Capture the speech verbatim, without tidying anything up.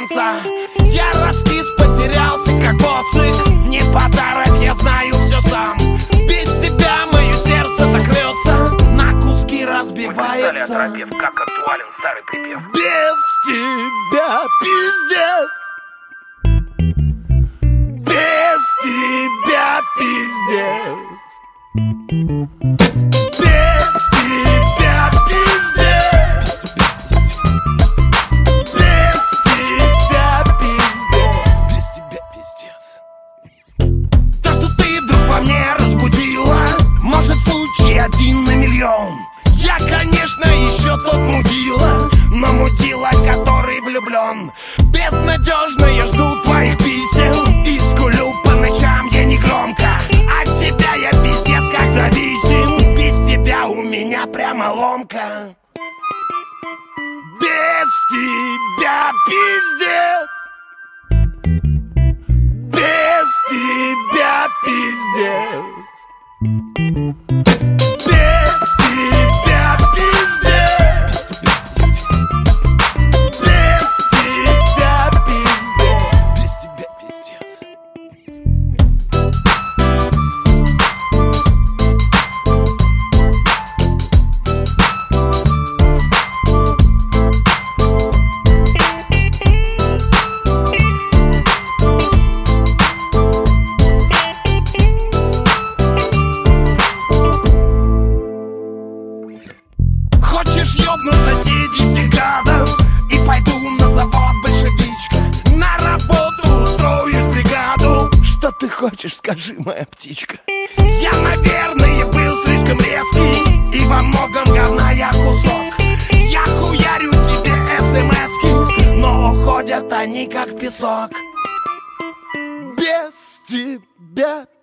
танца. Я раскис, потерялся, как боцик. Не подарок, я знаю все сам. Без тебя мое сердце так рвется, на куски разбивается. Оторопев, как актуален старый припев. Без тебя пиздец. Без тебя пиздец. Без тебя пиздец. Без тебя пиздец. Без тебя пиздец. То, что ты вдруг во мне разбудила, может, случай один на миллион. Я, конечно, еще тот мудила, но мудила, который влюблен. Безнадежно я жду твоих писем и скулю по ночам я не громко. От тебя я пиздец как зависим. Без тебя у меня прямо ломка. Без тебя пиздец. Без тебя пиздец. Без тебя пиздец. Без тебя пиздец. Без тебя пиздец. Хочешь ёбну соседей всех гадов и пойду на завод большевичка. На работу устроюсь в бригаду. Что ты хочешь, скажи, моя птичка. Я, наверное, был слишком резкий, и во многом говна я кусок. Я хуярю тебе смс-ки, но уходят они как в песок. Без тебя